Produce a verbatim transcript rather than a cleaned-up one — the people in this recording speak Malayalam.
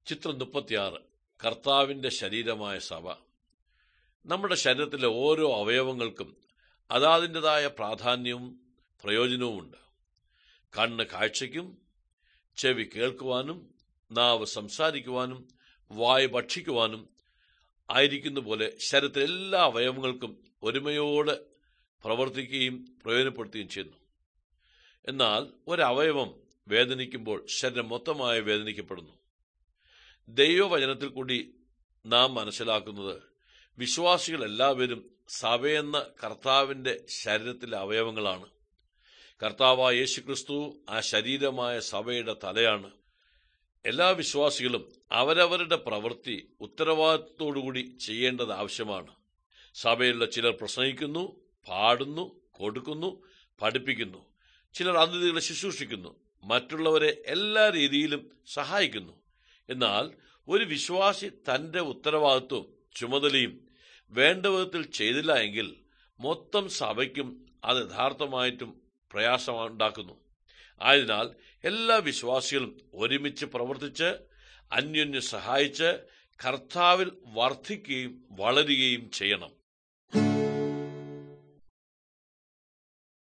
ചിത്രം മുപ്പത്തിയാറ്. കർത്താവിന്റെ ശരീരമായ സഭ. നമ്മുടെ ശരീരത്തിലെ ഓരോ അവയവങ്ങൾക്കും അതാതിൻ്റെതായ പ്രാധാന്യവും പ്രയോജനവുമുണ്ട്. കണ്ണ് കാഴ്ചയ്ക്കും, ചെവി കേൾക്കുവാനും, നാവ് സംസാരിക്കുവാനും, വായ് ഭക്ഷിക്കുവാനും ആയിരിക്കുന്ന പോലെ ശരീരത്തിലെ എല്ലാ അവയവങ്ങൾക്കും ഒരുമയോടെ പ്രവർത്തിക്കുകയും പ്രയോജനപ്പെടുത്തുകയും ചെയ്യുന്നു. എന്നാൽ ഒരവയവം വേദനിക്കുമ്പോൾ ശരീരം മൊത്തമായി വേദനിക്കപ്പെടുന്നു. ദൈവവചനത്തിൽ കൂടി നാം മനസ്സിലാക്കുന്നത് വിശ്വാസികൾ എല്ലാവരും സഭയെന്ന കർത്താവിന്റെ ശരീരത്തിലെ അവയവങ്ങളാണ്. കർത്താവായ യേശുക്രിസ്തു ആ ശരീരമായ സഭയുടെ തലയാണ്. എല്ലാ വിശ്വാസികളും അവരവരുടെ പ്രവൃത്തി ഉത്തരവാദിത്വത്തോടുകൂടി ചെയ്യേണ്ടത് ആവശ്യമാണ്. സഭയിലുള്ള ചിലർ പ്രസംഗിക്കുന്നു, പാടുന്നു, കൊടുക്കുന്നു, പഠിപ്പിക്കുന്നു. ചിലർ അതിഥികളെ ശുശ്രൂഷിക്കുന്നു, മറ്റുള്ളവരെ എല്ലാ രീതിയിലും സഹായിക്കുന്നു. എന്നാൽ ഒരു വിശ്വാസി തന്റെ ഉത്തരവാദിത്വവും ചുമതലയും വേണ്ട വിധത്തിൽ ചെയ്തില്ല എങ്കിൽ മൊത്തം സഭയ്ക്കും അത് യഥാർത്ഥമായിട്ടും പ്രയാസമുണ്ടാക്കുന്നു. ആയതിനാൽ എല്ലാ വിശ്വാസികളും ഒരുമിച്ച് പ്രവർത്തിച്ച് അന്യോന്യം സഹായിച്ച് കർത്താവിൽ വർദ്ധിക്കുകയും വളരുകയും ചെയ്യണം.